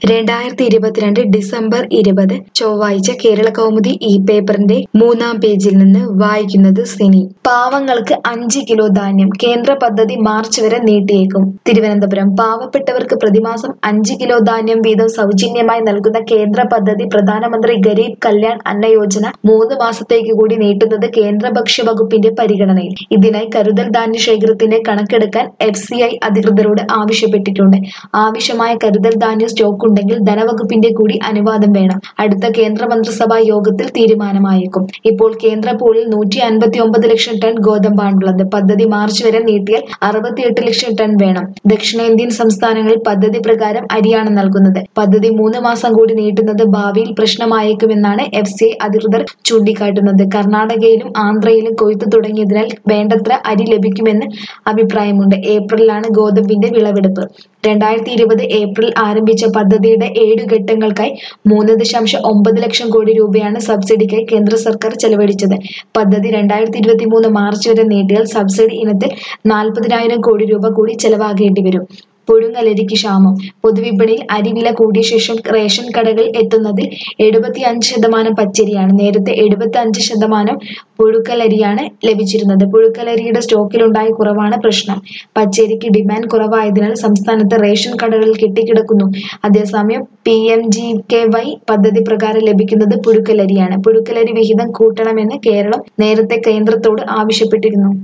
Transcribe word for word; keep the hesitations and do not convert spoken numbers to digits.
രണ്ടായിരത്തി ഇരുപത്തിരണ്ട് ഡിസംബർ ഇരുപത് ചൊവ്വാഴ്ച കേരള കൗമുദി ഈ പേപ്പറിന്റെ മൂന്നാം പേജിൽ നിന്ന് വായിക്കുന്നത് സിനി. പാവങ്ങൾക്ക് അഞ്ച് കിലോ ധാന്യം കേന്ദ്ര പദ്ധതി മാർച്ച് വരെ നീട്ടിയേക്കും. തിരുവനന്തപുരം പാവപ്പെട്ടവർക്ക് പ്രതിമാസം അഞ്ച് കിലോ ധാന്യം വീതം സൗജന്യമായി നൽകുന്ന കേന്ദ്ര പദ്ധതി പ്രധാനമന്ത്രി ഗരീബ് കല്യാൺ അന്ന യോജന മൂന്ന് മാസത്തേക്ക് കൂടി നീട്ടുന്നത് കേന്ദ്ര ഭക്ഷ്യ വകുപ്പിന്റെ പരിഗണനയിൽ. ഇതിനായി കരുതൽ ധാന്യ ശേഖരത്തിന്റെ കണക്കെടുക്കാൻ എഫ് സി ഐ അധികൃതരോട് ആവശ്യപ്പെട്ടിട്ടുണ്ട്. ആവശ്യമായ കരുതൽ ധാന്യ സ്റ്റോക്ക് ഉണ്ടെങ്കിൽ ധനവകുപ്പിന്റെ കൂടി അനുവാദം വേണം. അടുത്ത കേന്ദ്ര മന്ത്രിസഭാ യോഗത്തിൽ തീരുമാനമായേക്കും. ഇപ്പോൾ കേന്ദ്ര പൂളിൽ നൂറ്റി അൻപത്തി ഒമ്പത് ലക്ഷം ടൺ ഗോതമ്പാണുള്ളത്. പദ്ധതി മാർച്ച് വരെ നീട്ടിയാൽ അറുപത്തിയെട്ട് ലക്ഷം ടൺ വേണം. ദക്ഷിണേന്ത്യൻ സംസ്ഥാനങ്ങളിൽ പദ്ധതി പ്രകാരം അരിയാണ് നൽകുന്നത്. പദ്ധതി മൂന്ന് മാസം കൂടി നീട്ടുന്നത് ഭാവിയിൽ പ്രശ്നമായേക്കുമെന്നാണ് എഫ് സി ഐ അധികൃതർ ചൂണ്ടിക്കാട്ടുന്നത്. കർണാടകയിലും ആന്ധ്രയിലും കൊയ്ത്തു തുടങ്ങിയതിനാൽ വേണ്ടത്ര അരി ലഭിക്കുമെന്ന് അഭിപ്രായമുണ്ട്. ഏപ്രിലാണ് ഗോതമ്പിന്റെ വിളവെടുപ്പ്. രണ്ടായിരത്തി ഇരുപത് ഏപ്രിൽ ആരംഭിച്ച പദ്ധതിയുടെ ഏഴു ഘട്ടങ്ങൾക്കായി മൂന്ന് ദശാംശം ഒമ്പത് ലക്ഷം കോടി രൂപയാണ് സബ്സിഡിക്കായി കേന്ദ്ര സർക്കാർ ചെലവഴിച്ചത്. പദ്ധതി രണ്ടായിരത്തി ഇരുപത്തി മൂന്ന് മാർച്ച് വരെ നീട്ടിയാൽ സബ്സിഡി ഇനത്തിൽ നാൽപ്പതിനായിരം കോടി രൂപ കൂടി ചെലവാകേണ്ടി വരും. പുഴുങ്ങലരിക്ക് ക്ഷാമം. പൊതുവിപണിയിൽ അരി വില കൂടിയ ശേഷം റേഷൻ കടകളിൽ എത്തുന്നതിൽ എഴുപത്തി അഞ്ച് ശതമാനം പച്ചരിയാണ്. നേരത്തെ എഴുപത്തി അഞ്ച് ശതമാനം പുഴുക്കലരിയാണ് ലഭിച്ചിരുന്നത്. പുഴുക്കലരിയുടെ സ്റ്റോക്കിലുണ്ടായ കുറവാണ് പ്രശ്നം. പച്ചരിക്ക് ഡിമാൻഡ് കുറവായതിനാൽ സംസ്ഥാനത്ത് റേഷൻ കടകളിൽ കെട്ടിക്കിടക്കുന്നു. അതേസമയം P M G K Y പദ്ധതി പ്രകാരം ലഭിക്കുന്നത് പുഴുക്കലരിയാണ്. പുഴുക്കലരി വിഹിതം കൂട്ടണമെന്ന് കേരളം നേരത്തെ കേന്ദ്രത്തോട് ആവശ്യപ്പെട്ടിരുന്നു.